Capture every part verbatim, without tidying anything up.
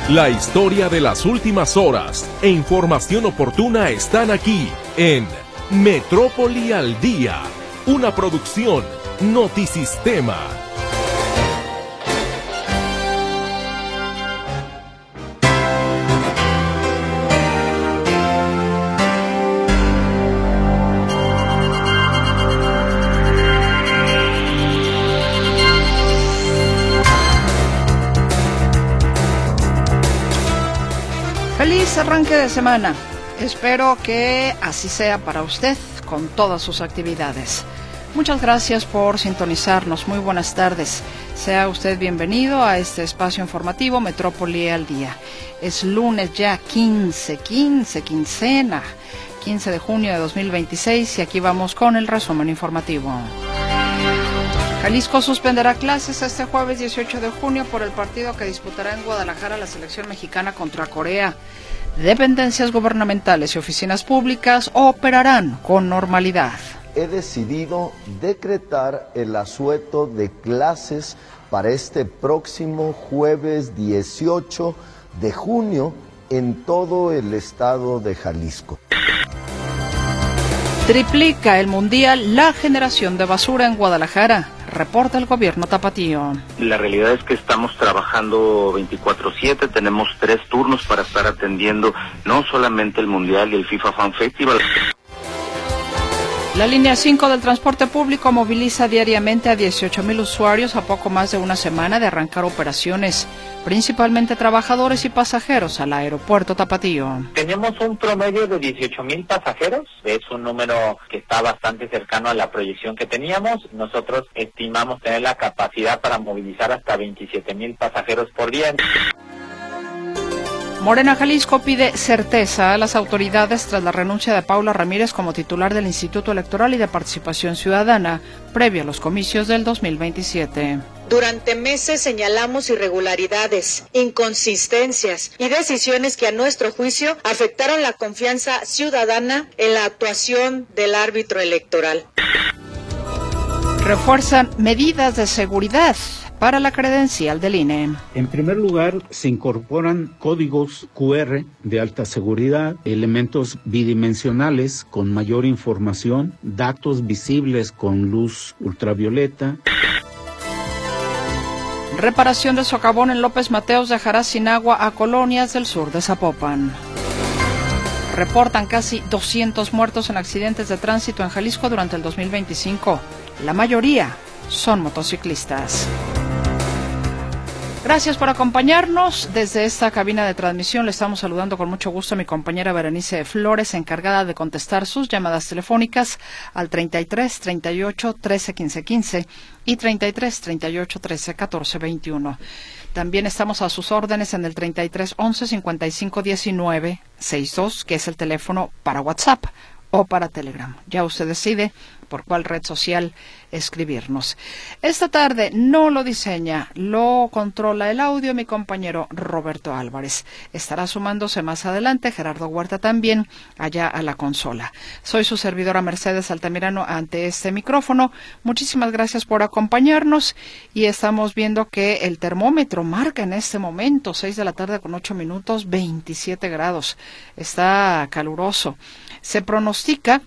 La historia de las últimas horas e información oportuna están aquí en Metrópoli al Día, una producción Notisistema. Feliz arranque de semana. Espero que así sea para usted con todas sus actividades. Muchas gracias por sintonizarnos. Muy buenas tardes. Sea usted bienvenido a este espacio informativo Metrópoli al Día. Es lunes ya quince, quince, quincena, quince de junio de dos mil veintiséis y aquí vamos con el resumen informativo. Jalisco suspenderá clases este jueves dieciocho de junio por el partido que disputará en Guadalajara la selección mexicana contra Corea. Dependencias gubernamentales y oficinas públicas operarán con normalidad. He decidido decretar el asueto de clases para este próximo jueves dieciocho de junio en todo el estado de Jalisco. Triplica el mundial la generación de basura en Guadalajara, reporta el gobierno tapatío. La realidad es que estamos trabajando veinticuatro siete, tenemos tres turnos para estar atendiendo no solamente el mundial y el FIFA Fan Festival. La línea cinco del transporte público moviliza diariamente a dieciocho mil usuarios a poco más de una semana de arrancar operaciones, principalmente trabajadores y pasajeros al aeropuerto tapatío. Tenemos un promedio de dieciocho mil pasajeros, es un número que está bastante cercano a la proyección que teníamos. Nosotros estimamos tener la capacidad para movilizar hasta veintisiete mil pasajeros por día. Morena Jalisco pide certeza a las autoridades tras la renuncia de Paula Ramírez como titular del Instituto Electoral y de Participación Ciudadana, previo a los comicios del dos mil veintisiete. Durante meses señalamos irregularidades, inconsistencias y decisiones que a nuestro juicio afectaron la confianza ciudadana en la actuación del árbitro electoral. Refuerzan medidas de seguridad para la credencial del I N E. En primer lugar, se incorporan códigos cu erre de alta seguridad, elementos bidimensionales con mayor información, datos visibles con luz ultravioleta. Reparación de socavón en López Mateos dejará sin agua a colonias del sur de Zapopan. Reportan casi doscientos muertos en accidentes de tránsito en Jalisco durante el dos mil veinticinco. La mayoría son motociclistas. Gracias por acompañarnos. Desde esta cabina de transmisión le estamos saludando con mucho gusto a mi compañera Berenice Flores, encargada de contestar sus llamadas telefónicas al treinta y tres, treinta y ocho, trece, quince, quince y treinta y tres, treinta y ocho, trece, catorce, veintiuno. También estamos a sus órdenes en el treinta y tres, once, cincuenta y cinco, diecinueve, sesenta y dos, que es el teléfono para WhatsApp o para Telegram. Ya usted decide por cuál red social escribirnos. Esta tarde no lo diseña, lo controla el audio mi compañero Roberto Álvarez. Estará sumándose más adelante Gerardo Huerta también allá a la consola. Soy su servidora Mercedes Altamirano ante este micrófono. Muchísimas gracias por acompañarnos y estamos viendo que el termómetro marca en este momento seis de la tarde con ocho minutos, veintisiete grados. Está caluroso. Se pronostica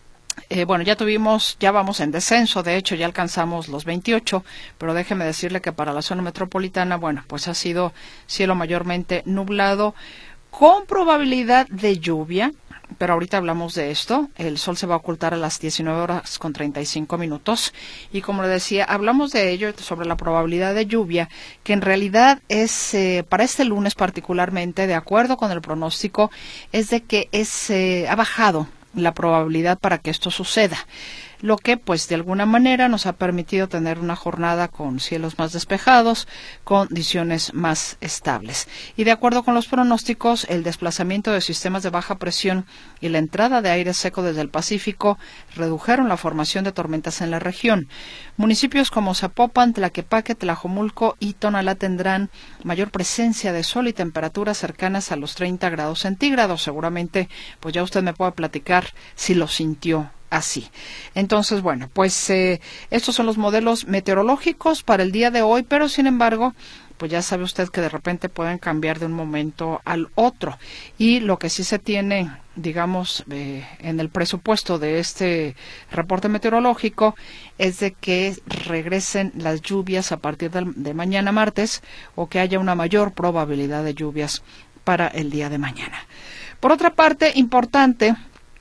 Eh, bueno, ya tuvimos, ya vamos en descenso, de hecho ya alcanzamos los veintiocho, pero déjeme decirle que para la zona metropolitana, bueno, pues ha sido cielo mayormente nublado, con probabilidad de lluvia, pero ahorita hablamos de esto. El sol se va a ocultar a las diecinueve horas con treinta y cinco minutos, y como le decía, hablamos de ello, sobre la probabilidad de lluvia, que en realidad es, eh, para este lunes particularmente, de acuerdo con el pronóstico, es de que es eh, ha bajado la probabilidad para que esto suceda, lo que pues de alguna manera nos ha permitido tener una jornada con cielos más despejados, condiciones más estables. Y de acuerdo con los pronósticos, el desplazamiento de sistemas de baja presión y la entrada de aire seco desde el Pacífico redujeron la formación de tormentas en la región. Municipios como Zapopan, Tlaquepaque, Tlajomulco y Tonalá tendrán mayor presencia de sol y temperaturas cercanas a los treinta grados centígrados. Seguramente, pues ya usted me puede platicar si lo sintió así. Entonces, bueno, pues eh, estos son los modelos meteorológicos para el día de hoy, pero sin embargo, pues ya sabe usted que de repente pueden cambiar de un momento al otro. Y lo que sí se tiene, digamos, eh, en el presupuesto de este reporte meteorológico es de que regresen las lluvias a partir de, de mañana martes, o que haya una mayor probabilidad de lluvias para el día de mañana. Por otra parte, importante,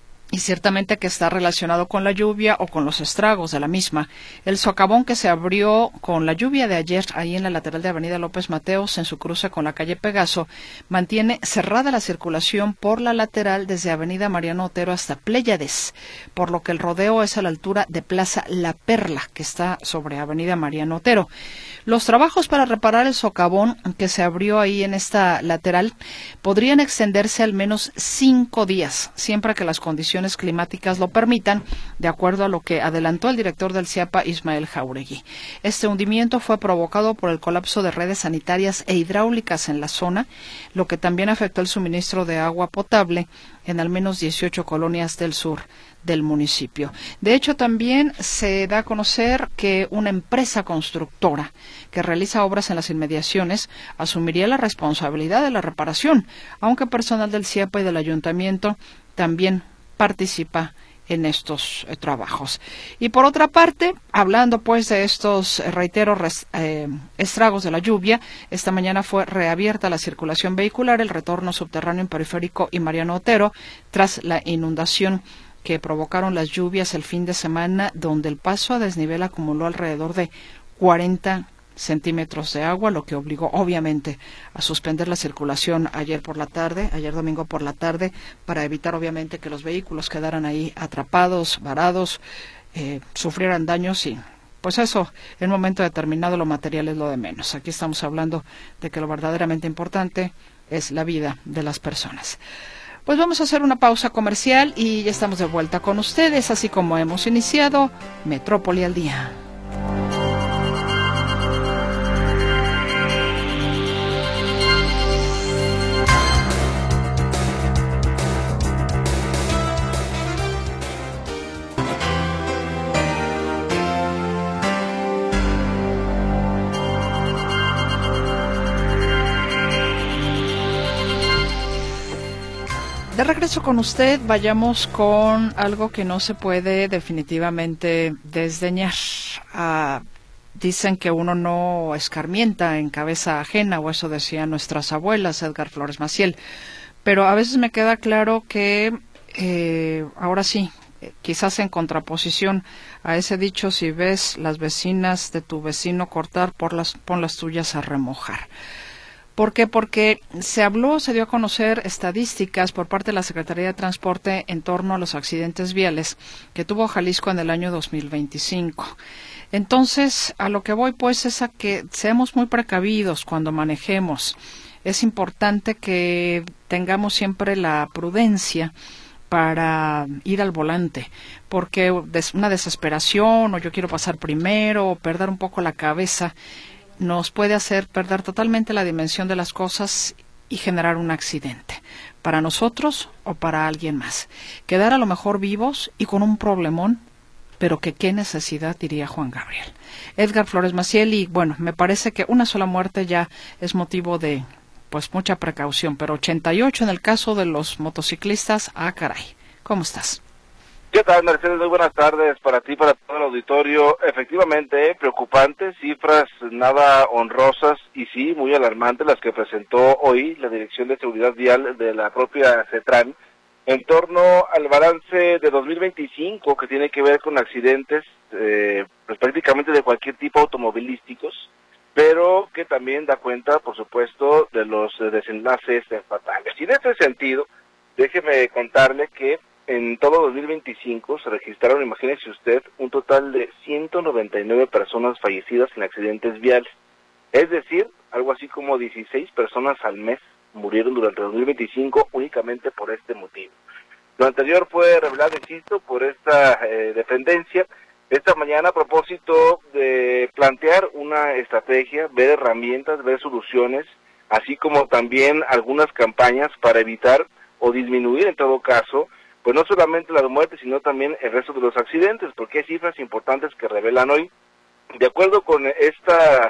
y ciertamente que está relacionado con la lluvia o con los estragos de la misma, el socavón que se abrió con la lluvia de ayer ahí en la lateral de Avenida López Mateos en su cruce con la calle Pegaso mantiene cerrada la circulación por la lateral desde Avenida Mariano Otero hasta Pléyades, por lo que el rodeo es a la altura de Plaza La Perla, que está sobre Avenida Mariano Otero. Los trabajos para reparar el socavón que se abrió ahí en esta lateral podrían extenderse al menos cinco días, siempre que las condiciones climáticas lo permitan, de acuerdo a lo que adelantó el director del CIAPA, Ismael Jauregui. Este hundimiento fue provocado por el colapso de redes sanitarias e hidráulicas en la zona, lo que también afectó el suministro de agua potable en al menos dieciocho colonias del sur del municipio. De hecho, también se da a conocer que una empresa constructora que realiza obras en las inmediaciones asumiría la responsabilidad de la reparación, aunque personal del CIAPA y del ayuntamiento también participa en estos eh, trabajos. Y por otra parte, hablando pues de estos, eh, reitero, res, eh, estragos de la lluvia, esta mañana fue reabierta la circulación vehicular, el retorno subterráneo en Periférico y Mariano Otero, tras la inundación que provocaron las lluvias el fin de semana, donde el paso a desnivel acumuló alrededor de cuarenta centímetros de agua, lo que obligó obviamente a suspender la circulación ayer por la tarde, ayer domingo por la tarde, para evitar obviamente que los vehículos quedaran ahí atrapados, varados, eh, sufrieran daños y pues eso, en un momento determinado lo material es lo de menos. Aquí estamos hablando de que lo verdaderamente importante es la vida de las personas. Pues vamos a hacer una pausa comercial y ya estamos de vuelta con ustedes, así como hemos iniciado Metrópoli al Día. De regreso con usted, vayamos con algo que no se puede definitivamente desdeñar. Ah, dicen que uno no escarmienta en cabeza ajena, o eso decían nuestras abuelas, Edgar Flores Maciel. Pero a veces me queda claro que, eh, ahora sí, quizás en contraposición a ese dicho, si ves las vecinas de tu vecino cortar, por las, pon las tuyas a remojar. ¿Por qué? Porque se habló, se dio a conocer estadísticas por parte de la Secretaría de Transporte en torno a los accidentes viales que tuvo Jalisco en el año dos mil veinticinco. Entonces, a lo que voy pues es a que seamos muy precavidos cuando manejemos. Es importante que tengamos siempre la prudencia para ir al volante, porque una desesperación o yo quiero pasar primero o perder un poco la cabeza nos puede hacer perder totalmente la dimensión de las cosas y generar un accidente, para nosotros o para alguien más. Quedar a lo mejor vivos y con un problemón, pero que qué necesidad, diría Juan Gabriel. Edgar Flores Maciel, y bueno, me parece que una sola muerte ya es motivo de pues mucha precaución, pero ochenta y ocho en el caso de los motociclistas, ah caray. ¿Cómo estás? ¿Qué tal, Mercedes? Muy buenas tardes para ti, para todo el auditorio. Efectivamente, preocupantes, cifras nada honrosas y sí, muy alarmantes las que presentó hoy la Dirección de Seguridad Vial de la propia CETRAN en torno al balance de dos mil veinticinco que tiene que ver con accidentes eh, pues prácticamente de cualquier tipo automovilísticos, pero que también da cuenta, por supuesto, de los desenlaces fatales. Y en este sentido, déjeme contarle que en todo dos mil veinticinco se registraron, imagínese usted, un total de ciento noventa y nueve personas fallecidas en accidentes viales. Es decir, algo así como dieciséis personas al mes murieron durante dos mil veinticinco únicamente por este motivo. Lo anterior fue revelado, insisto, por esta eh, dependencia. Esta mañana, a propósito de plantear una estrategia, ver herramientas, ver soluciones, así como también algunas campañas para evitar o disminuir, en todo caso, pues no solamente las muertes, sino también el resto de los accidentes, porque hay cifras importantes que revelan hoy. De acuerdo con esta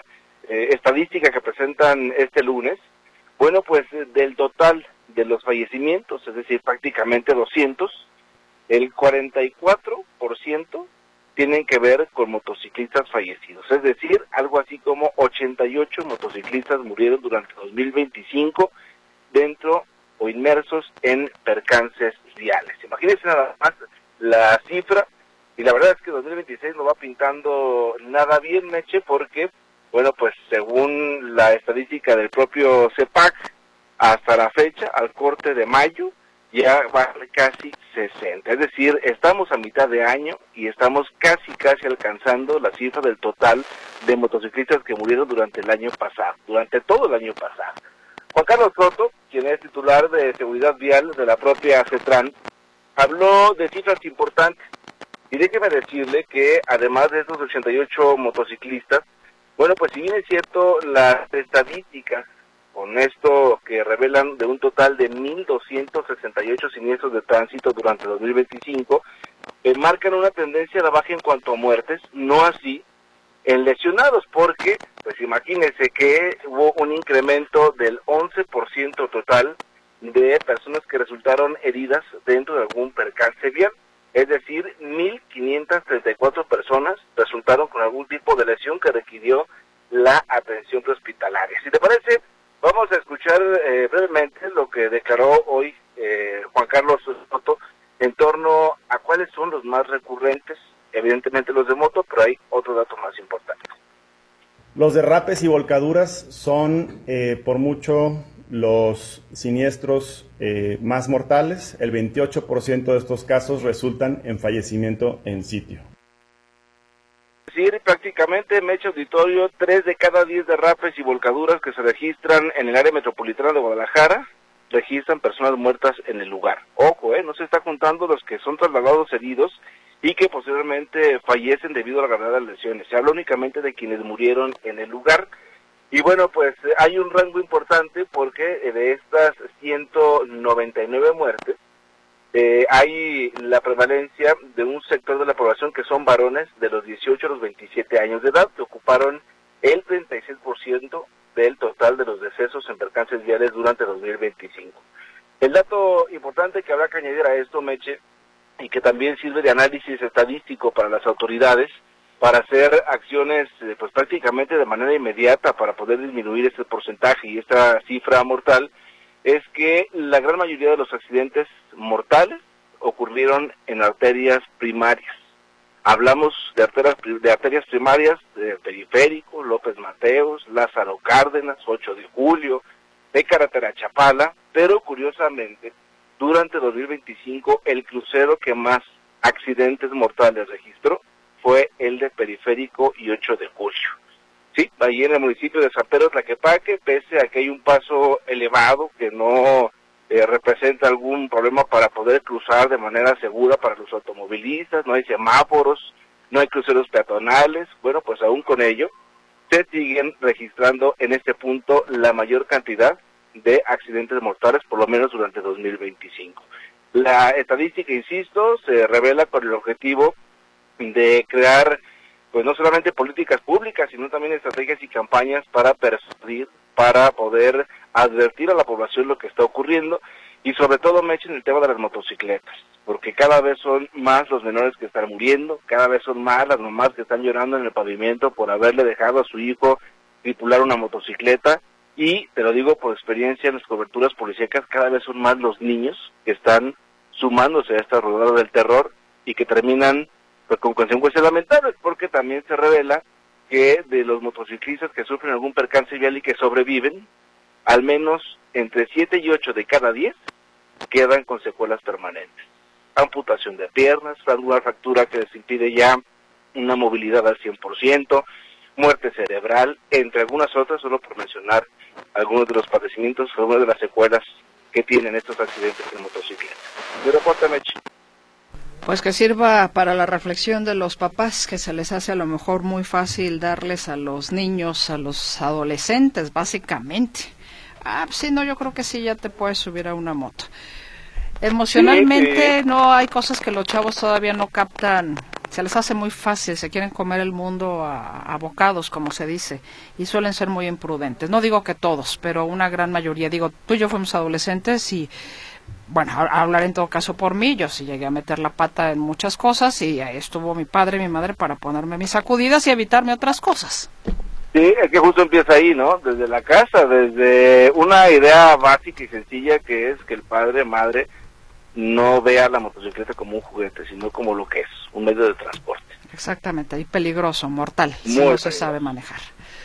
eh, estadística que presentan este lunes, bueno, pues del total de los fallecimientos, es decir, prácticamente doscientos, el cuarenta y cuatro por ciento tienen que ver con motociclistas fallecidos, es decir, algo así como ochenta y ocho motociclistas murieron durante dos mil veinticinco dentro o inmersos en percances viales. Imagínense nada más la cifra, y la verdad es que dos mil veintiséis no va pintando nada bien, Meche, porque, bueno, pues según la estadística del propio CEPAC, hasta la fecha, al corte de mayo, ya va casi sesenta, es decir, estamos a mitad de año y estamos casi casi alcanzando la cifra del total de motociclistas que murieron durante el año pasado, durante todo el año pasado. Juan Carlos Soto, quien es titular de Seguridad Vial de la propia CETRAN, habló de cifras importantes, y déjeme decirle que además de estos ochenta y ocho motociclistas, bueno, pues si bien es cierto, las estadísticas con esto que revelan de un total de mil doscientos sesenta y ocho siniestros de tránsito durante dos mil veinticinco, eh, marcan una tendencia a la baja en cuanto a muertes, no así en lesionados, porque, pues imagínense que hubo un incremento del once por ciento total de personas que resultaron heridas dentro de algún percance vial, es decir, mil quinientas treinta y cuatro personas resultaron con algún tipo de lesión que requirió la atención prehospitalaria. Si te parece, vamos a escuchar eh, brevemente lo que declaró hoy eh, Juan Carlos Soto en torno a cuáles son los más recurrentes, evidentemente los de moto, pero hay otro dato más importante. Los derrapes y volcaduras son eh, por mucho los siniestros eh, más mortales. El veintiocho por ciento de estos casos resultan en fallecimiento en sitio. Es decir, prácticamente, Meche Auditorio, tres de cada diez derrapes y volcaduras que se registran en el área metropolitana de Guadalajara registran personas muertas en el lugar. Ojo, eh, no se está contando los que son trasladados heridos y que posteriormente fallecen debido a la gravedad de las lesiones. Se habla únicamente de quienes murieron en el lugar. Y bueno, pues hay un rango importante porque de estas ciento noventa y nueve muertes, eh, hay la prevalencia de un sector de la población que son varones de los dieciocho a los veintisiete años de edad, que ocuparon el treinta y seis por ciento del total de los decesos en percances viales durante dos mil veinticinco. El dato importante que habrá que añadir a esto, Meche, y que también sirve de análisis estadístico para las autoridades, para hacer acciones eh, pues prácticamente de manera inmediata para poder disminuir este porcentaje y esta cifra mortal, es que la gran mayoría de los accidentes mortales ocurrieron en arterias primarias. Hablamos de arterias, de arterias primarias de Periférico, López Mateos, Lázaro Cárdenas, ocho de julio, de Carretera Chapala, pero curiosamente, durante dos mil veinticinco el crucero que más accidentes mortales registró fue el de Periférico y ocho de julio. Sí, ahí en el municipio de San Pedro Tlaquepaque, pese a que hay un paso elevado que no eh, representa algún problema para poder cruzar de manera segura para los automovilistas, no hay semáforos, no hay cruceros peatonales, bueno, pues aún con ello, se siguen registrando en este punto la mayor cantidad de accidentes mortales, por lo menos durante dos mil veinticinco. La estadística, insisto, se revela con el objetivo de crear, pues no solamente políticas públicas, sino también estrategias y campañas para persuadir, para poder advertir a la población lo que está ocurriendo, y sobre todo, me echen el tema de las motocicletas, porque cada vez son más los menores que están muriendo, cada vez son más las mamás que están llorando en el pavimento por haberle dejado a su hijo tripular una motocicleta, y te lo digo por experiencia en las coberturas policíacas, cada vez son más los niños que están sumándose a esta rueda del terror y que terminan pues con consecuencias lamentables, porque también se revela que de los motociclistas que sufren algún percance vial y que sobreviven, al menos entre siete y ocho de cada diez quedan con secuelas permanentes. Amputación de piernas, alguna fractura que les impide ya una movilidad al cien por ciento, muerte cerebral, entre algunas otras, solo por mencionar algunos de los padecimientos, algunas de las secuelas que tienen estos accidentes en motocicleta. Mi reporte, Meche. Pues que sirva para la reflexión de los papás, que se les hace a lo mejor muy fácil darles a los niños, a los adolescentes, básicamente. Ah, pues sí, no, yo creo que sí, ya te puedes subir a una moto. Emocionalmente, sí, sí. No, hay cosas que los chavos todavía no captan se les hace muy fácil, se quieren comer el mundo a, a bocados, como se dice, y suelen ser muy imprudentes. No digo que todos, pero una gran mayoría. Digo, tú y yo fuimos adolescentes y, bueno, a, a hablar en todo caso por mí, yo sí llegué a meter la pata en muchas cosas y ahí estuvo mi padre y mi madre para ponerme mis sacudidas y evitarme otras cosas. Sí, es que justo empieza ahí, ¿no? Desde la casa, desde una idea básica y sencilla que es que el padre, madre, no vea la motocicleta como un juguete, sino como lo que es, un medio de transporte. Exactamente, y peligroso, mortal, Muy si no peligroso. se sabe manejar.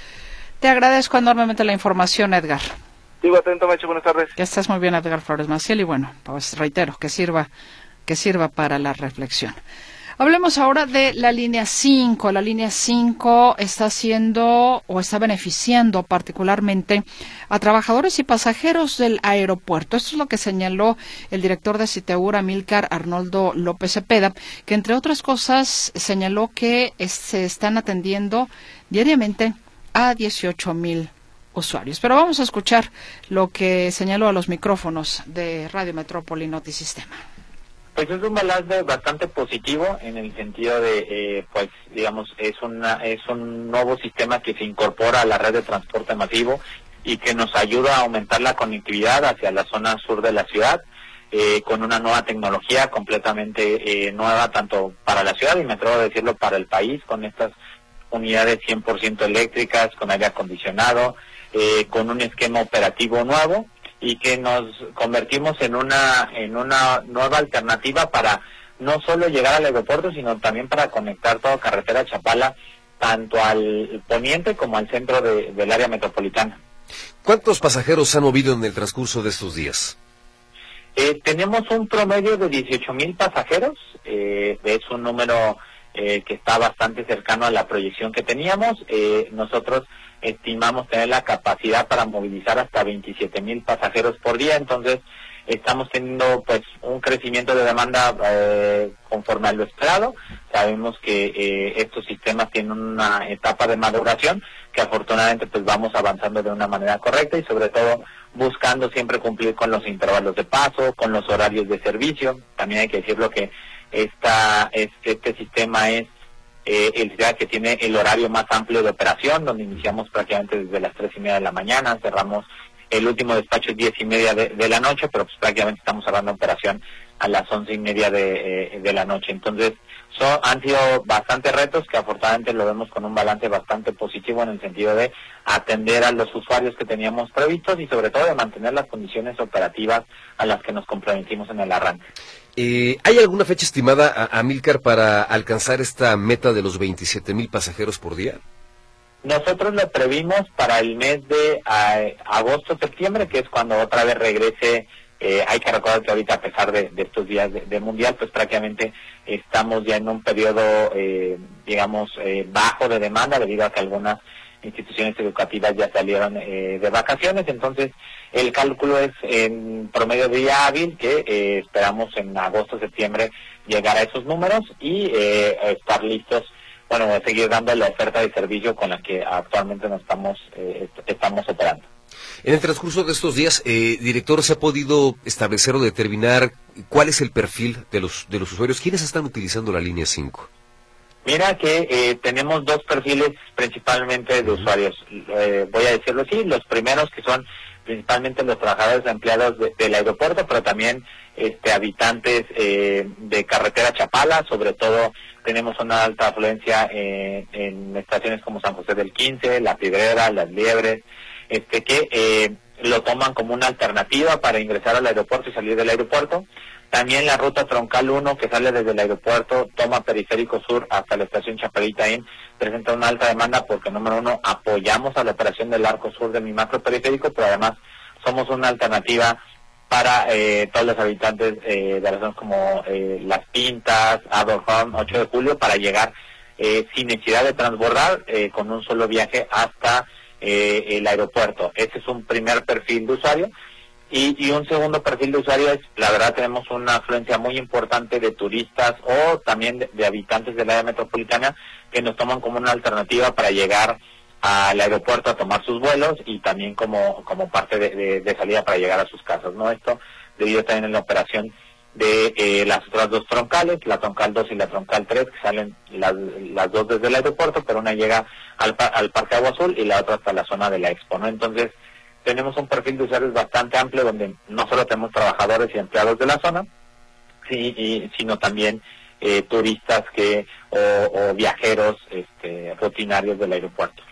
Te agradezco enormemente la información, Edgar. Sigo atento, Meche, buenas tardes. Que estés muy bien, Edgar Flores Maciel, y bueno, pues reitero, que sirva, que sirva para la reflexión. Hablemos ahora de la línea cinco. La línea cinco está haciendo o está beneficiando particularmente a trabajadores y pasajeros del aeropuerto. Esto es lo que señaló el director de Citeur, Amílcar Arnoldo López Cepeda, que entre otras cosas señaló que se están atendiendo diariamente a dieciocho mil usuarios. Pero vamos a escuchar lo que señaló a los micrófonos de Radio Metrópoli Notisistema. Pues es un balance bastante positivo en el sentido de, eh, pues, digamos, es una es un nuevo sistema que se incorpora a la red de transporte masivo y que nos ayuda a aumentar la conectividad hacia la zona sur de la ciudad, eh, con una nueva tecnología completamente eh, nueva, tanto para la ciudad y me atrevo a decirlo para el país, con estas unidades cien por ciento eléctricas, con aire acondicionado, eh, con un esquema operativo nuevo, y que nos convertimos en una en una nueva alternativa para no solo llegar al aeropuerto, sino también para conectar toda carretera Chapala, tanto al poniente como al centro de, del área metropolitana. ¿Cuántos pasajeros han movido en el transcurso de estos días? Eh, tenemos un promedio de dieciocho mil pasajeros, eh, es un número eh, que está bastante cercano a la proyección que teníamos. Eh, nosotros estimamos tener la capacidad para movilizar hasta veintisiete mil pasajeros por día, entonces estamos teniendo pues un crecimiento de demanda eh, conforme a lo esperado. Sabemos que eh, estos sistemas tienen una etapa de maduración que afortunadamente pues vamos avanzando de una manera correcta y sobre todo buscando siempre cumplir con los intervalos de paso, con los horarios de servicio. También hay que decirlo que esta, este, este sistema es Eh, el día que tiene el horario más amplio de operación, donde iniciamos prácticamente desde las tres y media de la mañana, cerramos el último despacho diez y media de, de la noche, pero pues prácticamente estamos cerrando operación a las once y media de, eh, de la noche. Entonces, son, han sido bastantes retos que afortunadamente lo vemos con un balance bastante positivo en el sentido de atender a los usuarios que teníamos previstos y sobre todo de mantener las condiciones operativas a las que nos comprometimos en el arranque. Eh, ¿Hay alguna fecha estimada, Amílcar, para alcanzar esta meta de los veintisiete mil pasajeros por día? Nosotros lo previmos para el mes de eh, agosto-septiembre, que es cuando otra vez regrese. Eh, hay que recordar que ahorita, a pesar de, de estos días de, de mundial, pues prácticamente estamos ya en un periodo, eh, digamos, eh, bajo de demanda, debido a que algunas instituciones educativas ya salieron eh, de vacaciones. Entonces, el cálculo es en promedio de día hábil, que eh, esperamos en agosto-septiembre llegar a esos números y eh, estar listos, bueno, seguir dando la oferta de servicio con la que actualmente nos estamos, eh, estamos operando. En el transcurso de estos días, eh, director, ¿se ha podido establecer o determinar cuál es el perfil de los de los usuarios? ¿Quiénes están utilizando la línea cinco? Mira que eh, tenemos dos perfiles principalmente de usuarios. Eh, voy a decirlo así, los primeros que son principalmente los trabajadores empleados de, del aeropuerto, pero también este, habitantes eh, de carretera Chapala. Sobre todo tenemos una alta afluencia eh, en estaciones como San José del quince, La Piedrera, Las Liebres, este que eh, lo toman como una alternativa para ingresar al aeropuerto y salir del aeropuerto. También la ruta troncal uno, que sale desde el aeropuerto, toma Periférico Sur hasta la estación Chapalitaín, presenta una alta demanda porque, número uno, apoyamos a la operación del arco sur de mi macro periférico, pero además somos una alternativa para eh, todos los habitantes eh, de las zonas como eh, Las Pintas, Aberhorn, ocho de julio, para llegar eh, sin necesidad de transbordar, eh, con un solo viaje hasta eh, el aeropuerto. Ese es un primer perfil de usuario. Y, y un segundo perfil de usuario es, la verdad, tenemos una afluencia muy importante de turistas o también de, de habitantes del área metropolitana que nos toman como una alternativa para llegar al aeropuerto a tomar sus vuelos y también como como parte de, de, de salida para llegar a sus casas, ¿no? Esto debido también a la operación de eh, las otras dos troncales, la troncal dos y la troncal tres, que salen las, las dos desde el aeropuerto, pero una llega al, al Parque Agua Azul y la otra hasta la zona de la Expo, ¿no? Entonces, tenemos un perfil de usuarios bastante amplio, donde no solo tenemos trabajadores y empleados de la zona, sí, y, sino también eh, turistas que o, o viajeros este, rutinarios del aeropuerto.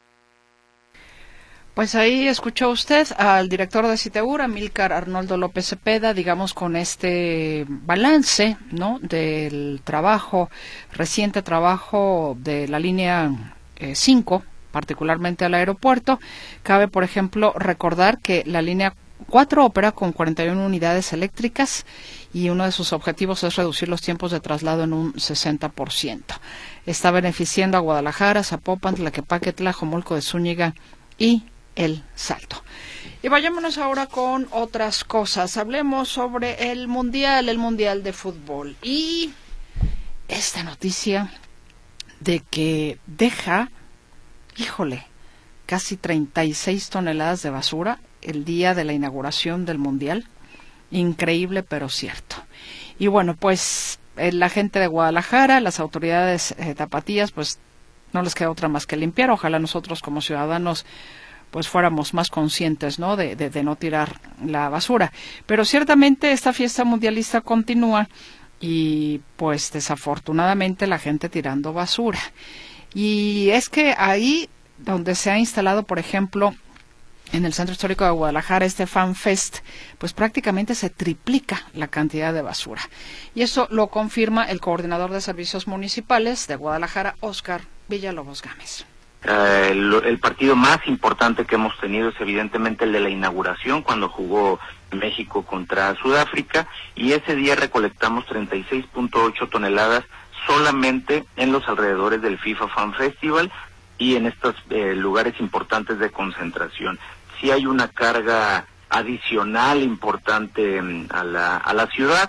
Pues ahí escuchó usted al director de Citeur, Amílcar Arnoldo López Cepeda, digamos con este balance, ¿no?, del trabajo, reciente trabajo de la línea cinco, particularmente al aeropuerto. Cabe, por ejemplo, recordar que la línea cuatro opera con cuarenta y una unidades eléctricas y uno de sus objetivos es reducir los tiempos de traslado en un sesenta por ciento. Está beneficiando a Guadalajara, Zapopan, Tlaquepaque, Tlajomulco de Zúñiga y El Salto. Y vayámonos ahora con otras cosas. Hablemos sobre el Mundial, el Mundial de Fútbol. Y esta noticia de que deja, híjole, casi treinta y seis toneladas de basura el día de la inauguración del Mundial. Increíble, pero cierto. Y bueno, pues la gente de Guadalajara, las autoridades eh, tapatías, pues no les queda otra más que limpiar. Ojalá nosotros como ciudadanos pues fuéramos más conscientes, ¿no?, de, de, de no tirar la basura. Pero ciertamente esta fiesta mundialista continúa y pues desafortunadamente la gente tirando basura. Y es que ahí donde se ha instalado, por ejemplo, en el Centro Histórico de Guadalajara, este Fan Fest, pues prácticamente se triplica la cantidad de basura. Y eso lo confirma el coordinador de servicios municipales de Guadalajara, Óscar Villalobos Gámez. Uh, el, el partido más importante que hemos tenido es evidentemente el de la inauguración, cuando jugó México contra Sudáfrica, y ese día recolectamos treinta y seis punto ocho toneladas solamente en los alrededores del FIFA Fan Festival y en estos eh, lugares importantes de concentración. Sí hay una carga adicional importante um, a la, a la ciudad.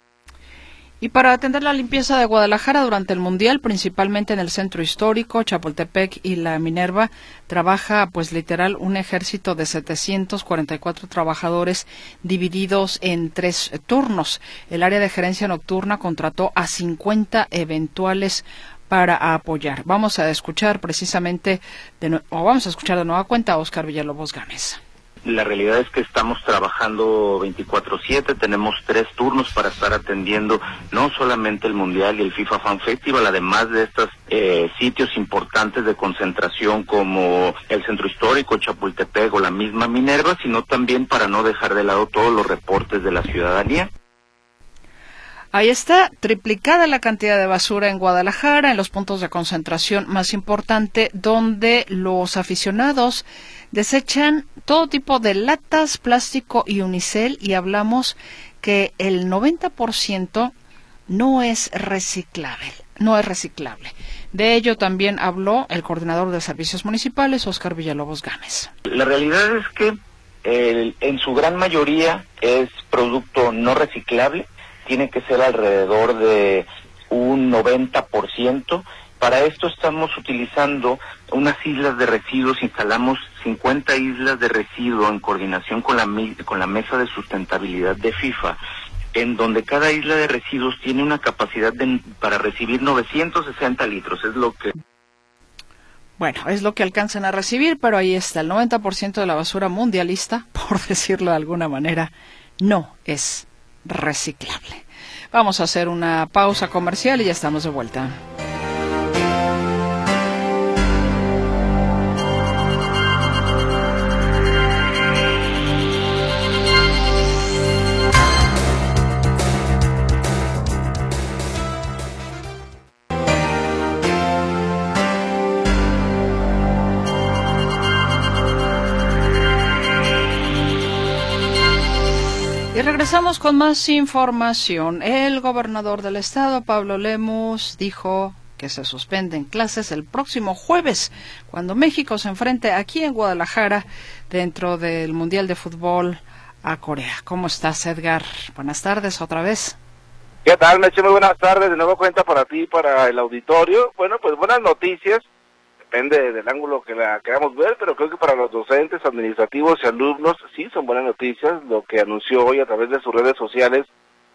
Y para atender la limpieza de Guadalajara durante el Mundial, principalmente en el Centro Histórico, Chapultepec y la Minerva, trabaja pues literal un ejército de setecientos cuarenta y cuatro trabajadores divididos en tres turnos. El área de gerencia nocturna contrató a cincuenta eventuales para apoyar. Vamos a escuchar precisamente, de no, o vamos a escuchar de nueva cuenta a Óscar Villalobos Gámez. La realidad es que estamos trabajando veinticuatro siete, tenemos tres turnos para estar atendiendo no solamente el Mundial y el FIFA Fan Festival, además de estos eh, sitios importantes de concentración como el Centro Histórico, Chapultepec o la misma Minerva, sino también para no dejar de lado todos los reportes de la ciudadanía. Ahí está, triplicada la cantidad de basura en Guadalajara, en los puntos de concentración más importante, donde los aficionados desechan todo tipo de latas, plástico y unicel, y hablamos que el noventa por ciento no es reciclable, no es reciclable. De ello también habló el coordinador de servicios municipales, Óscar Villalobos Gámez. La realidad es que el, en su gran mayoría es producto no reciclable. Tiene que ser alrededor de un noventa por ciento. Para esto estamos utilizando unas islas de residuos, instalamos cincuenta islas de residuo en coordinación con la, con la Mesa de Sustentabilidad de FIFA, en donde cada isla de residuos tiene una capacidad de, para recibir novecientos sesenta litros, es lo que... Bueno, es lo que alcanzan a recibir, pero ahí está, el noventa por ciento de la basura mundialista, por decirlo de alguna manera, no es reciclable. Vamos a hacer una pausa comercial y ya estamos de vuelta. Y regresamos con más información. El gobernador del estado, Pablo Lemus, dijo que se suspenden clases el próximo jueves, cuando México se enfrente aquí en Guadalajara dentro del Mundial de Fútbol a Corea. ¿Cómo estás, Edgar? Buenas tardes otra vez. ¿Qué tal, Meche? Muy buenas tardes. De nuevo cuenta para ti y para el auditorio. Bueno, pues buenas noticias. Depende del ángulo que la queramos ver, pero creo que para los docentes, administrativos y alumnos sí son buenas noticias lo que anunció hoy a través de sus redes sociales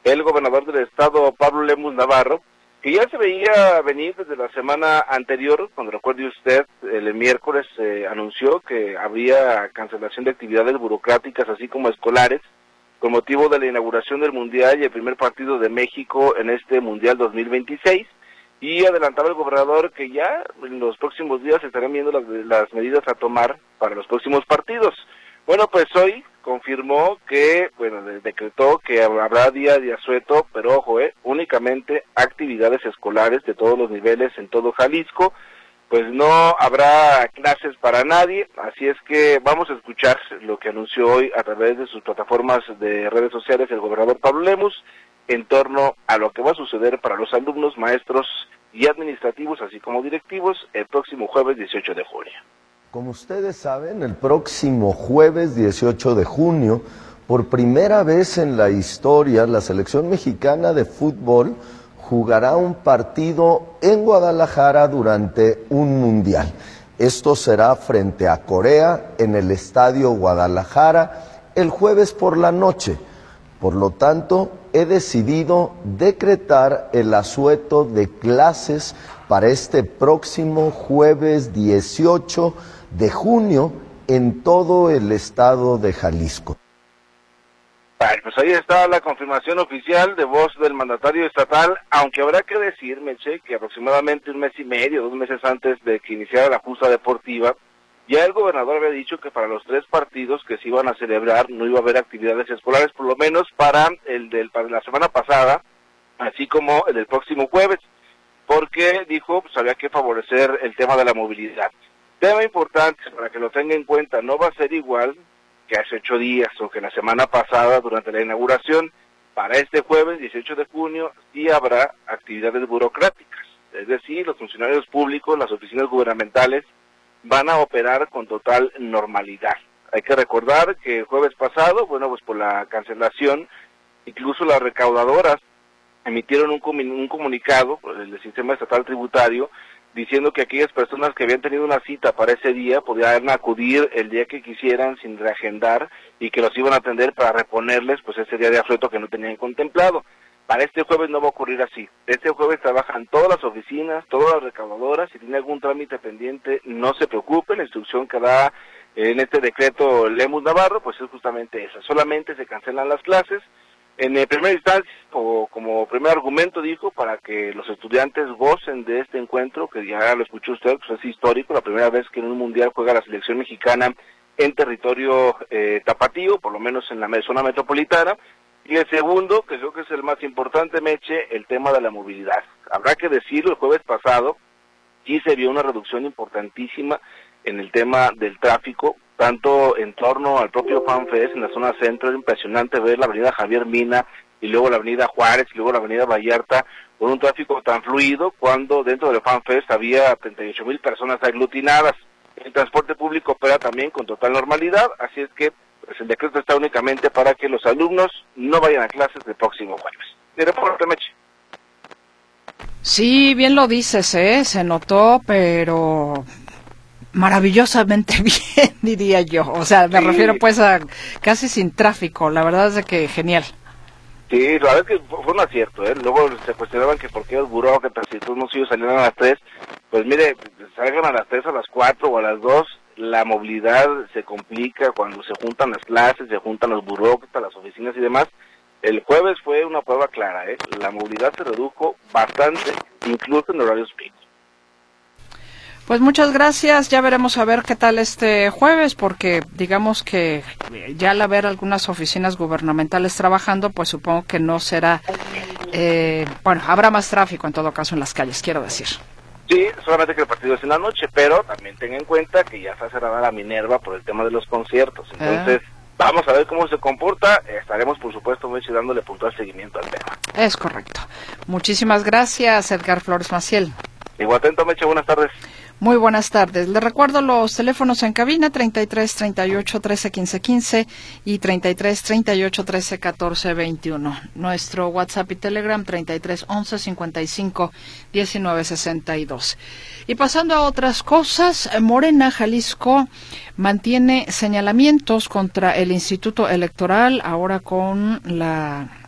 el gobernador del estado, Pablo Lemus Navarro, que ya se veía venir desde la semana anterior, cuando recuerde usted, el miércoles eh, anunció que había cancelación de actividades burocráticas, así como escolares, con motivo de la inauguración del Mundial y el primer partido de México en este Mundial dos mil veintiséis, y adelantaba el gobernador que ya en los próximos días se estarán viendo las, las medidas a tomar para los próximos partidos. Bueno, pues hoy confirmó que, bueno, decretó que habrá día de asueto, pero ojo, eh, únicamente actividades escolares de todos los niveles en todo Jalisco, pues no habrá clases para nadie, así es que vamos a escuchar lo que anunció hoy a través de sus plataformas de redes sociales el gobernador Pablo Lemus en torno a lo que va a suceder para los alumnos, maestros y administrativos, así como directivos, el próximo jueves dieciocho de junio. Como ustedes saben, el próximo jueves dieciocho de junio, por primera vez en la historia, la selección mexicana de fútbol jugará un partido en Guadalajara durante un mundial. Esto será frente a Corea en el Estadio Guadalajara el jueves por la noche. Por lo tanto, he decidido decretar el asueto de clases para este próximo jueves dieciocho de junio en todo el estado de Jalisco. Bueno, pues ahí está la confirmación oficial de voz del mandatario estatal, aunque habrá que decir, Meche, que aproximadamente un mes y medio, dos meses antes de que iniciara la justa deportiva, ya el gobernador había dicho que para los tres partidos que se iban a celebrar no iba a haber actividades escolares, por lo menos para el de la semana pasada, así como el del próximo jueves, porque dijo, pues había que favorecer el tema de la movilidad. Tema importante, para que lo tenga en cuenta, no va a ser igual que hace ocho días o que la semana pasada durante la inauguración. Para este jueves dieciocho de junio sí habrá actividades burocráticas, es decir, los funcionarios públicos, las oficinas gubernamentales van a operar con total normalidad. Hay que recordar que el jueves pasado, bueno, pues por la cancelación, incluso las recaudadoras emitieron un, comun un comunicado, el sistema estatal tributario, diciendo que aquellas personas que habían tenido una cita para ese día podían acudir el día que quisieran sin reagendar y que los iban a atender para reponerles pues ese día de asueto que no tenían contemplado. Para este jueves no va a ocurrir así. Este jueves trabajan todas las oficinas, todas las recaudadoras. Si tiene algún trámite pendiente, no se preocupe. La instrucción que da en este decreto Lemus Navarro, pues es justamente esa. Solamente se cancelan las clases. En eh, primera instancia, o como primer argumento, dijo, para que los estudiantes gocen de este encuentro, que ya lo escuchó usted, pues es histórico, la primera vez que en un mundial juega la selección mexicana en territorio eh, tapatío, por lo menos en la zona metropolitana. Y el segundo, que creo que es el más importante, Meche, el tema de la movilidad. Habrá que decirlo, el jueves pasado sí se vio una reducción importantísima en el tema del tráfico, tanto en torno al propio FanFest en la zona centro. Es impresionante ver la avenida Javier Mina y luego la avenida Juárez y luego la avenida Vallarta con un tráfico tan fluido, cuando dentro del FanFest había treinta y ocho mil personas aglutinadas. El transporte público opera también con total normalidad, así es que pues, el decreto está únicamente para que los alumnos no vayan a clases el próximo jueves. De reporte, Meche. Sí, bien lo dices, ¿eh? Se notó, pero maravillosamente bien, diría yo. O sea, me sí. refiero pues a casi sin tráfico. La verdad es de que genial. Sí, la verdad es que fue un acierto, ¿eh? Luego se cuestionaban que por qué los burócratas y todos los hijos salieron a las tres. Pues mire, salgan a las tres, a las cuatro o a las dos. La movilidad se complica cuando se juntan las clases, se juntan los burócratas, las oficinas y demás. El jueves fue una prueba clara, ¿eh? La movilidad se redujo bastante, incluso en horarios picos. Pues muchas gracias, ya veremos a ver qué tal este jueves, porque digamos que ya al haber algunas oficinas gubernamentales trabajando, pues supongo que no será, eh, bueno, habrá más tráfico en todo caso en las calles, quiero decir. Sí, solamente que el partido es en la noche, pero también ten en cuenta que ya está cerrada la Minerva por el tema de los conciertos, entonces ah. vamos a ver cómo se comporta, estaremos por supuesto Meche dándole puntual seguimiento al tema. Es correcto. Muchísimas gracias, Edgar Flores Maciel. Igual atento, Meche, buenas tardes. Muy buenas tardes. Le recuerdo los teléfonos en cabina treinta y tres, treinta y ocho, trece, quince, quince y treinta y tres, treinta y ocho, trece, catorce, veintiuno. Nuestro WhatsApp y Telegram treinta y tres, once, cincuenta y cinco, diecinueve, sesenta y dos. Y pasando a otras cosas, Morena Jalisco mantiene señalamientos contra el Instituto Electoral ahora con la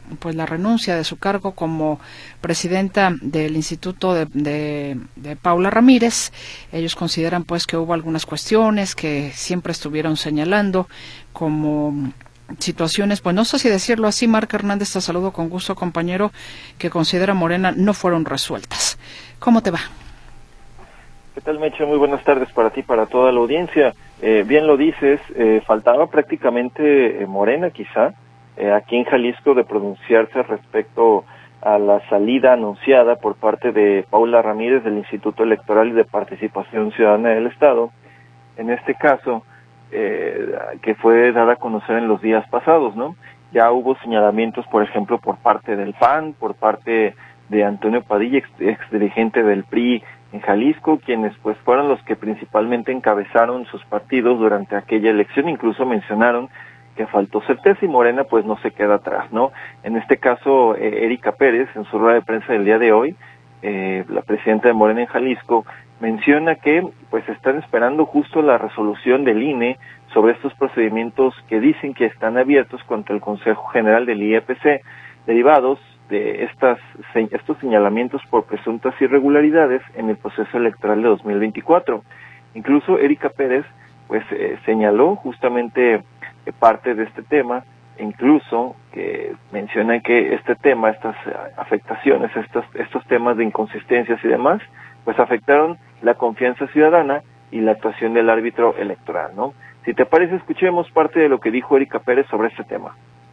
pues la renuncia de su cargo como presidenta del Instituto de, de, de Paula Ramírez. Ellos consideran pues que hubo algunas cuestiones que siempre estuvieron señalando como situaciones, pues no sé si decirlo así, Marc Hernández, te saludo con gusto, compañero, que considera Morena no fueron resueltas. ¿Cómo te va? ¿Qué tal, Meche? Muy buenas tardes para ti, para toda la audiencia. Eh, bien lo dices, eh, faltaba prácticamente eh, Morena, quizá, eh, aquí en Jalisco, de pronunciarse respecto a la salida anunciada por parte de Paula Ramírez del Instituto Electoral y de Participación Ciudadana del Estado, en este caso, eh, que fue dada a conocer en los días pasados, ¿no? Ya hubo señalamientos, por ejemplo, por parte del P A N, por parte de Antonio Padilla, ex, ex dirigente del P R I en Jalisco, quienes pues fueron los que principalmente encabezaron sus partidos durante aquella elección. Incluso mencionaron que faltó certeza y Morena pues no se queda atrás, ¿no? En este caso, eh, Erika Pérez, en su rueda de prensa del día de hoy, eh, la presidenta de Morena en Jalisco, menciona que pues están esperando justo la resolución del I N E sobre estos procedimientos que dicen que están abiertos contra el Consejo General del I E P C, derivados de estas estos señalamientos por presuntas irregularidades en el proceso electoral de dos mil veinticuatro. Incluso Erika Pérez pues eh, señaló justamente eh, parte de este tema, incluso que menciona que este tema, estas afectaciones, estos estos temas de inconsistencias y demás, pues afectaron la confianza ciudadana y la actuación del árbitro electoral, ¿no? Si te parece, escuchemos parte de lo que dijo Erika Pérez sobre este tema.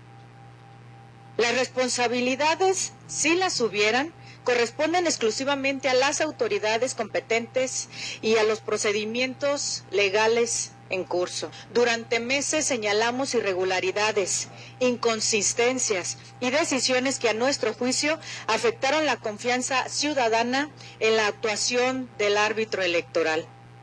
Las responsabilidades, si las hubieran, corresponden exclusivamente a las autoridades competentes y a los procedimientos legales en curso. Durante meses señalamos irregularidades, inconsistencias y decisiones que a nuestro juicio afectaron la confianza ciudadana en la actuación del árbitro electoral.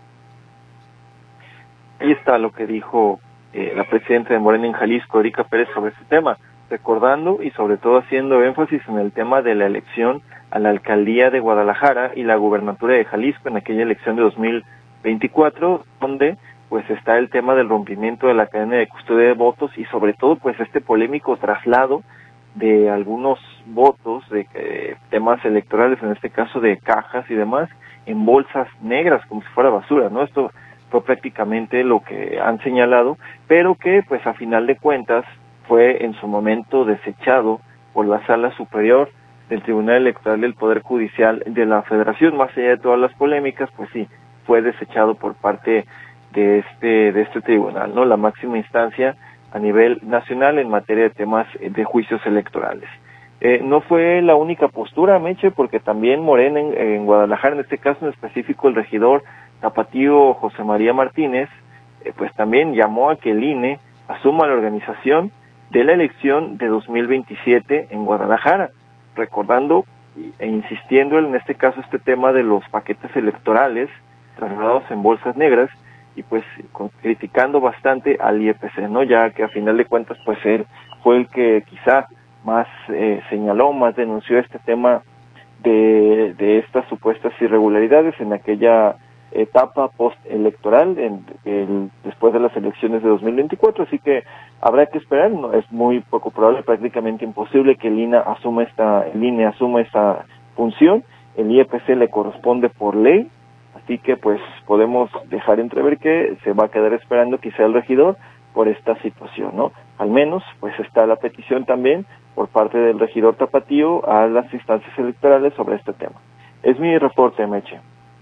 Ahí está lo que dijo eh, la presidenta de Morena en Jalisco, Erika Pérez, sobre este tema, recordando y sobre todo haciendo énfasis en el tema de la elección a la alcaldía de Guadalajara y la gubernatura de Jalisco en aquella elección de dos mil veinticuatro, donde pues está el tema del rompimiento de la cadena de custodia de votos y sobre todo pues este polémico traslado de algunos votos de eh, temas electorales, en este caso de cajas y demás, en bolsas negras como si fuera basura, ¿no? Esto fue prácticamente lo que han señalado, pero que pues a final de cuentas fue en su momento desechado por la Sala Superior del Tribunal Electoral del Poder Judicial de la Federación. Más allá de todas las polémicas, pues sí, fue desechado por parte de este de este tribunal, ¿no? La máxima instancia a nivel nacional en materia de temas de juicios electorales. Eh, no fue la única postura, Meche, porque también Morena en, en Guadalajara, en este caso en específico el regidor tapatío José María Martínez, eh, pues también llamó a que el I N E asuma la organización de la elección de dos mil veintisiete en Guadalajara, recordando e insistiendo en este caso este tema de los paquetes electorales trasladados en bolsas negras y pues criticando bastante al I E P C, ¿no? Ya que a final de cuentas pues él fue el que quizá más eh, señaló, más denunció este tema de, de estas supuestas irregularidades en aquella etapa postelectoral en, el, después de las elecciones de dos mil veinticuatro, así que habrá que esperar. No, es muy poco probable, prácticamente imposible que el I N E asuma esta el I N E asuma esta función. El I E P C le corresponde por ley, así que pues podemos dejar entrever que se va a quedar esperando quizá el regidor por esta situación, ¿no? Al menos pues está la petición también por parte del regidor tapatío a las instancias electorales sobre este tema. Es mi reporte, Meche.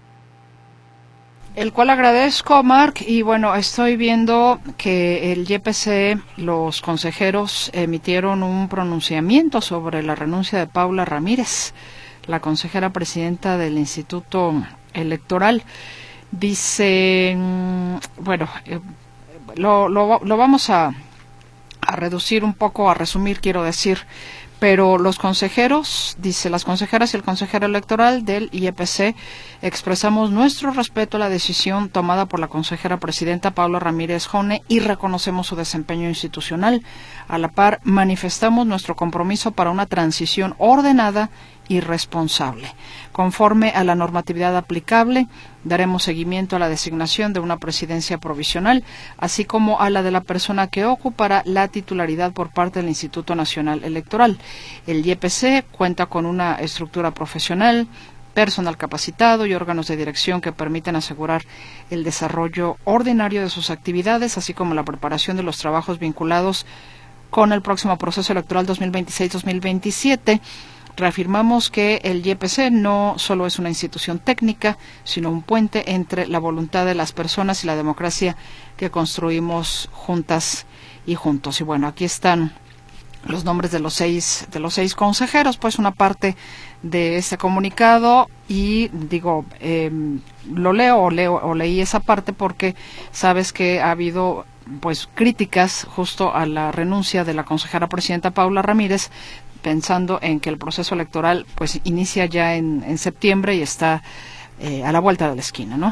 El cual agradezco, Marc, y bueno, estoy viendo que el Y P C, los consejeros emitieron un pronunciamiento sobre la renuncia de Paula Ramírez, la consejera presidenta del Instituto Electoral. Dice, bueno, eh, lo, lo, lo vamos a, a reducir un poco, a resumir, quiero decir, pero los consejeros, dice, las consejeras y el consejero electoral del I E P C expresamos nuestro respeto a la decisión tomada por la consejera presidenta Paula Ramírez Jone y reconocemos su desempeño institucional. A la par, manifestamos nuestro compromiso para una transición ordenada irresponsable. Conforme a la normatividad aplicable, daremos seguimiento a la designación de una presidencia provisional, así como a la de la persona que ocupará la titularidad por parte del Instituto Nacional Electoral. El I E P C cuenta con una estructura profesional, personal capacitado y órganos de dirección que permiten asegurar el desarrollo ordinario de sus actividades, así como la preparación de los trabajos vinculados con el próximo proceso electoral dos mil veintiséis dos mil veintisiete. Reafirmamos que el I E P C no solo es una institución técnica, sino un puente entre la voluntad de las personas y la democracia que construimos juntas y juntos. Y bueno, aquí están los nombres de los seis de los seis consejeros, pues una parte de este comunicado, y digo, eh, lo leo o leo o leí esa parte porque sabes que ha habido pues críticas justo a la renuncia de la consejera presidenta Paula Ramírez, pensando en que el proceso electoral pues inicia ya en, en septiembre y está eh, a la vuelta de la esquina, ¿no?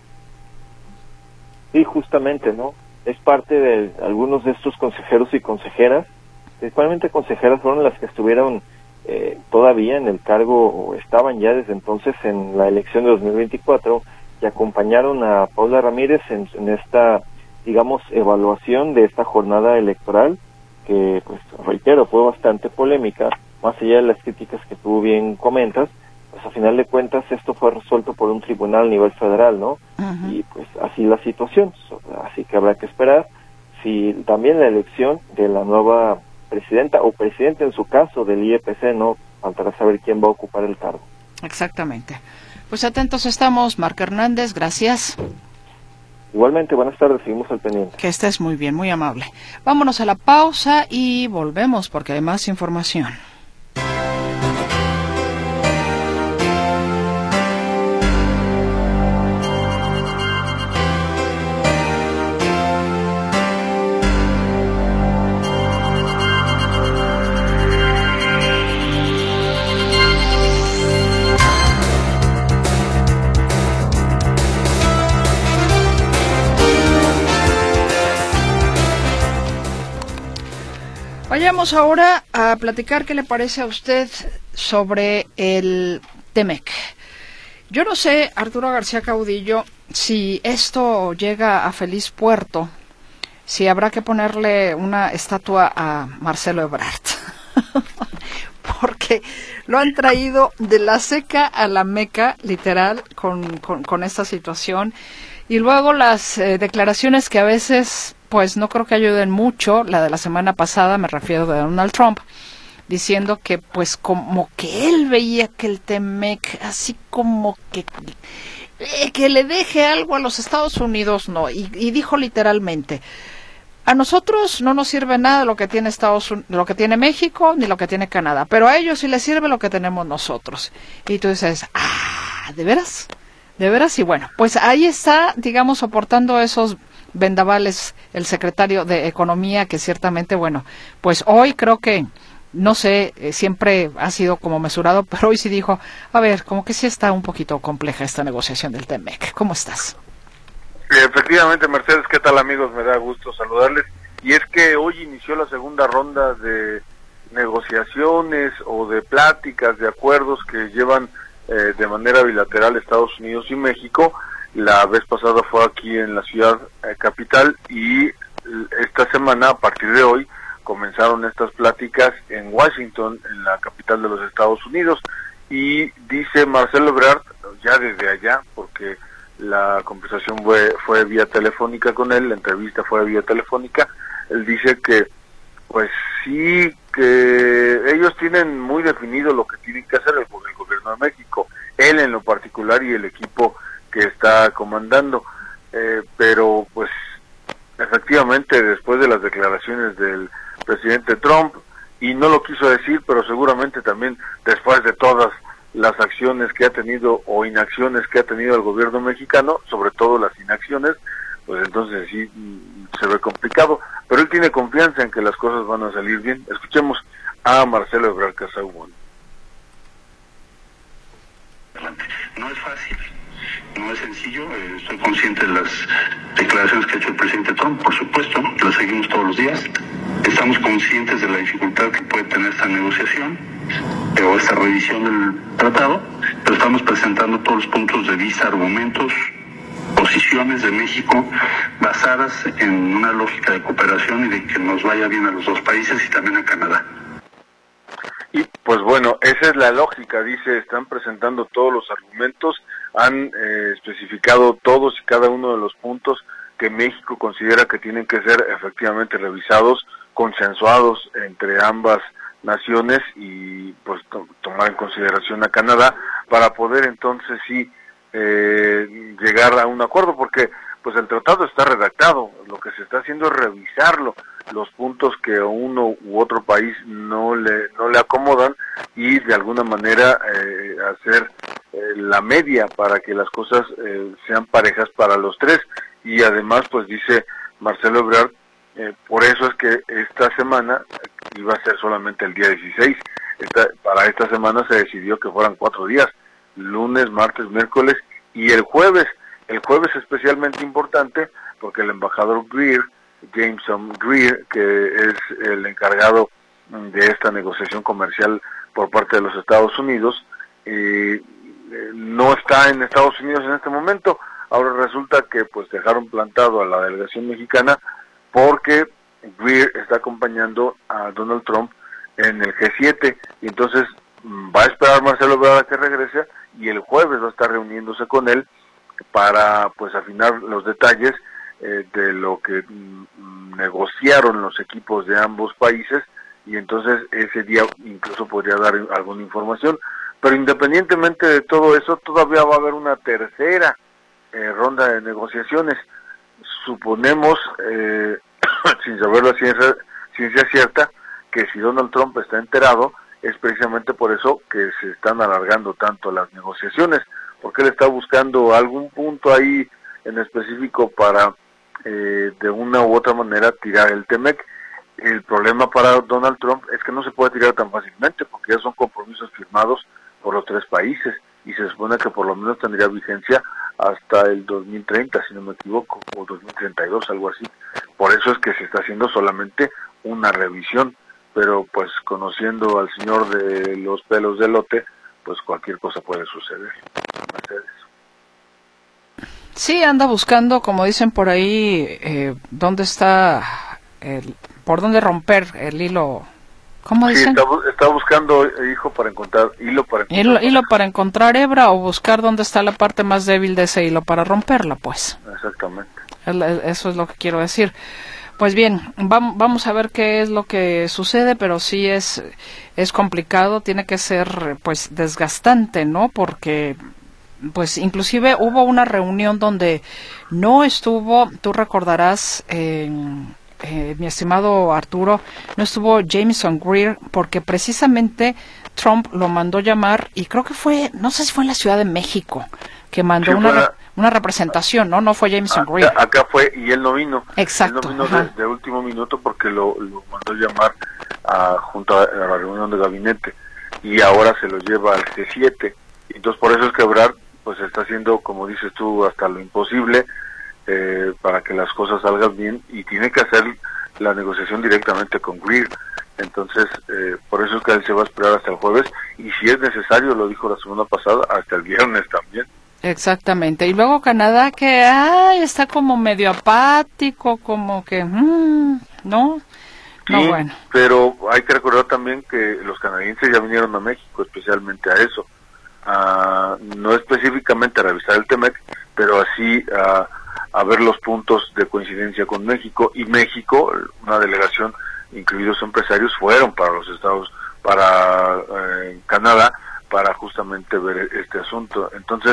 Sí, justamente, ¿no? Es parte de algunos de estos consejeros y consejeras, principalmente consejeras fueron las que estuvieron eh, todavía en el cargo, o estaban ya desde entonces en la elección de dos mil veinticuatro, y acompañaron a Paula Ramírez en, en esta, digamos, evaluación de esta jornada electoral, que, pues, reitero, fue bastante polémica, más allá de las críticas que tú bien comentas. Pues a final de cuentas esto fue resuelto por un tribunal a nivel federal, ¿no? Uh-huh. Y pues así la situación, así que habrá que esperar si también la elección de la nueva presidenta o presidente en su caso del I E P C, ¿no? Faltará saber quién va a ocupar el cargo. Exactamente. Pues atentos estamos, Marc Hernández, gracias. Igualmente, buenas tardes, seguimos al pendiente. Que estés muy bien, muy amable. Vámonos a la pausa y volvemos porque hay más información. Vayamos ahora a platicar qué le parece a usted sobre el T-MEC. Yo no sé, Arturo García Caudillo, si esto llega a feliz puerto, si habrá que ponerle una estatua a Marcelo Ebrard. Porque lo han traído de la seca a la meca, literal, con, con, con esta situación. Y luego las eh, declaraciones que a veces, pues no creo que ayuden mucho, la de la semana pasada, me refiero de Donald Trump, diciendo que pues como que él veía que el T-MEC, así como que, eh, que le deje algo a los Estados Unidos, no, y, y dijo literalmente, a nosotros no nos sirve nada lo que tiene Estados Unidos, lo que tiene México, ni lo que tiene Canadá, pero a ellos sí les sirve lo que tenemos nosotros. Y tú dices, ah, ¿de veras? ¿De veras? Y bueno, pues ahí está, digamos, soportando esos vendavales el secretario de Economía, que ciertamente, bueno, pues hoy creo que, no sé, eh, siempre ha sido como mesurado, pero hoy sí dijo, a ver, como que sí está un poquito compleja esta negociación del T-MEC. ¿Cómo estás? Efectivamente, Mercedes, ¿qué tal, amigos? Me da gusto saludarles. Y es que hoy inició la segunda ronda de negociaciones o de pláticas, de acuerdos que llevan eh, de manera bilateral Estados Unidos y México. La vez pasada fue aquí en la ciudad eh, capital, y esta semana, a partir de hoy, comenzaron estas pláticas en Washington, en la capital de los Estados Unidos, y dice Marcelo Ebrard, ya desde allá, porque la conversación fue, fue vía telefónica con él, la entrevista fue vía telefónica, él dice que pues sí, que ellos tienen muy definido lo que tienen que hacer el, el gobierno de México, él en lo particular y el equipo que está comandando, eh, pero pues efectivamente después de las declaraciones del presidente Trump, y no lo quiso decir, pero seguramente también después de todas las acciones que ha tenido o inacciones que ha tenido el gobierno mexicano, sobre todo las inacciones, pues entonces sí se ve complicado, pero él tiene confianza en que las cosas van a salir bien. Escuchemos a Marcelo Ebrard Casaubon. No es fácil, no es sencillo, eh, estoy consciente de las declaraciones que ha hecho el presidente Trump, por supuesto, las seguimos todos los días, estamos conscientes de la dificultad que puede tener en esta negociación o esta revisión del tratado, pero estamos presentando todos los puntos de vista, argumentos, posiciones de México basadas en una lógica de cooperación y de que nos vaya bien a los dos países y también a Canadá. Y pues bueno, esa es la lógica, dice, están presentando todos los argumentos, han eh, especificado todos y cada uno de los puntos que México considera que tienen que ser efectivamente revisados, consensuados entre ambas naciones y pues to- tomar en consideración a Canadá para poder entonces sí eh, llegar a un acuerdo, porque pues el tratado está redactado, lo que se está haciendo es revisarlo, los puntos que a uno u otro país no le no le acomodan y de alguna manera eh, hacer eh, la media para que las cosas eh, sean parejas para los tres. Y además pues dice Marcelo Ebrard, eh, por eso es que esta semana iba a ser solamente el día dieciséis, esta, para esta semana se decidió que fueran cuatro días, lunes, martes, miércoles y el jueves. El jueves es especialmente importante porque el embajador Greer, Jameson Greer, que es el encargado de esta negociación comercial por parte de los Estados Unidos, eh, no está en Estados Unidos en este momento. Ahora resulta que pues dejaron plantado a la delegación mexicana porque Greer está acompañando a Donald Trump en el G siete y entonces va a esperar Marcelo Ebrard a que regrese y el jueves va a estar reuniéndose con él para pues afinar los detalles eh, de lo que mm, negociaron los equipos de ambos países y entonces ese día incluso podría dar alguna información, pero independientemente de todo eso todavía va a haber una tercera eh, ronda de negociaciones. Suponemos, eh, sin saber la ciencia, ciencia cierta, que si Donald Trump está enterado es precisamente por eso que se están alargando tanto las negociaciones, porque él está buscando algún punto ahí en específico para eh, de una u otra manera tirar el T-MEC. El problema para Donald Trump es que no se puede tirar tan fácilmente porque ya son compromisos firmados por los tres países y se supone que por lo menos tendría vigencia hasta el dos mil treinta, si no me equivoco, o dos mil treinta y dos, algo así. Por eso es que se está haciendo solamente una revisión, pero pues conociendo al señor de los pelos de elote, pues cualquier cosa puede suceder. Mercedes. Sí, anda buscando, como dicen por ahí, eh, dónde está, el, por dónde romper el hilo. ¿Cómo dicen? Sí, está, está buscando, hijo, para encontrar hilo para encontrar. Hilo, hilo para encontrar hebra o buscar dónde está la parte más débil de ese hilo para romperla, pues. Exactamente. Eso es lo que quiero decir. Pues bien, vamos a ver qué es lo que sucede, pero sí es es complicado, tiene que ser pues desgastante, ¿no? Porque pues inclusive hubo una reunión donde no estuvo, tú recordarás, eh, eh, mi estimado Arturo, no estuvo Jameson Greer porque precisamente Trump lo mandó llamar y creo que fue, no sé si fue en la Ciudad de México, que mandó sí, una re, una representación, ¿no? No fue Jameson acá, Greer. Acá fue y él no vino. Exacto. Él no vino de, de último minuto porque lo, lo mandó llamar a, junto a, a la reunión de gabinete y ahora se lo lleva al G siete. Entonces por eso es que Ebrard pues está haciendo, como dices tú, hasta lo imposible eh, para que las cosas salgan bien y tiene que hacer la negociación directamente con Greer. Entonces, eh, por eso es que él se va a esperar hasta el jueves y si es necesario, lo dijo la semana pasada, hasta el viernes también. Exactamente. Y luego Canadá que ay, está como medio apático, como que, mmm, ¿no? Sí, no, bueno. Pero hay que recordar también que los canadienses ya vinieron a México especialmente a eso. Uh, no específicamente a revisar el T-MEC, pero así uh, a ver los puntos de coincidencia con México. Y México, una delegación, incluidos empresarios, fueron para los estados, para eh, Canadá, para justamente ver este asunto. Entonces,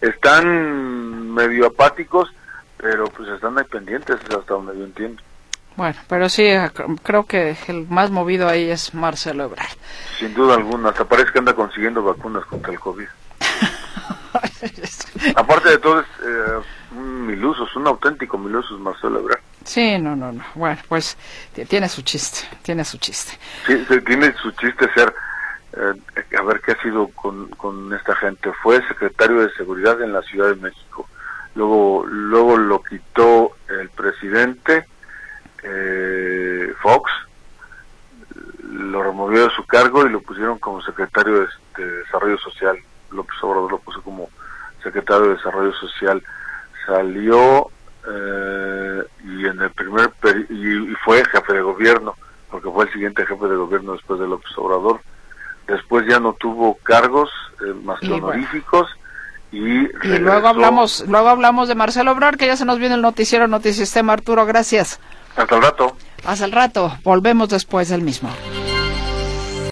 están medio apáticos, pero pues están ahí pendientes, hasta donde yo entiendo. Bueno, pero sí, creo que el más movido ahí es Marcelo Ebrard. Sin duda alguna, hasta parece que anda consiguiendo vacunas contra el COVID. Aparte de todo, es eh, un milusos, un auténtico milusos Marcelo Ebrard. Sí, no, no, no. Bueno, pues tiene su chiste, tiene su chiste. Sí, tiene su chiste ser, eh, a ver qué ha sido con, con esta gente. Fue secretario de Seguridad en la Ciudad de México. Luego, luego lo quitó el presidente, eh, Fox. lo removió de su cargo y lo pusieron como secretario de, de Desarrollo Social. López Obrador lo puso como secretario de Desarrollo Social. Salió eh, y en el primer peri- y, y fue jefe de gobierno, porque fue el siguiente jefe de gobierno después de López Obrador. Después ya no tuvo cargos eh, más que honoríficos. Y, y luego hablamos luego hablamos de Marcelo Ebrard, que ya se nos viene el noticiero Notisistema. Arturo, gracias. Hasta el rato. Hasta el rato. Volvemos después del mismo.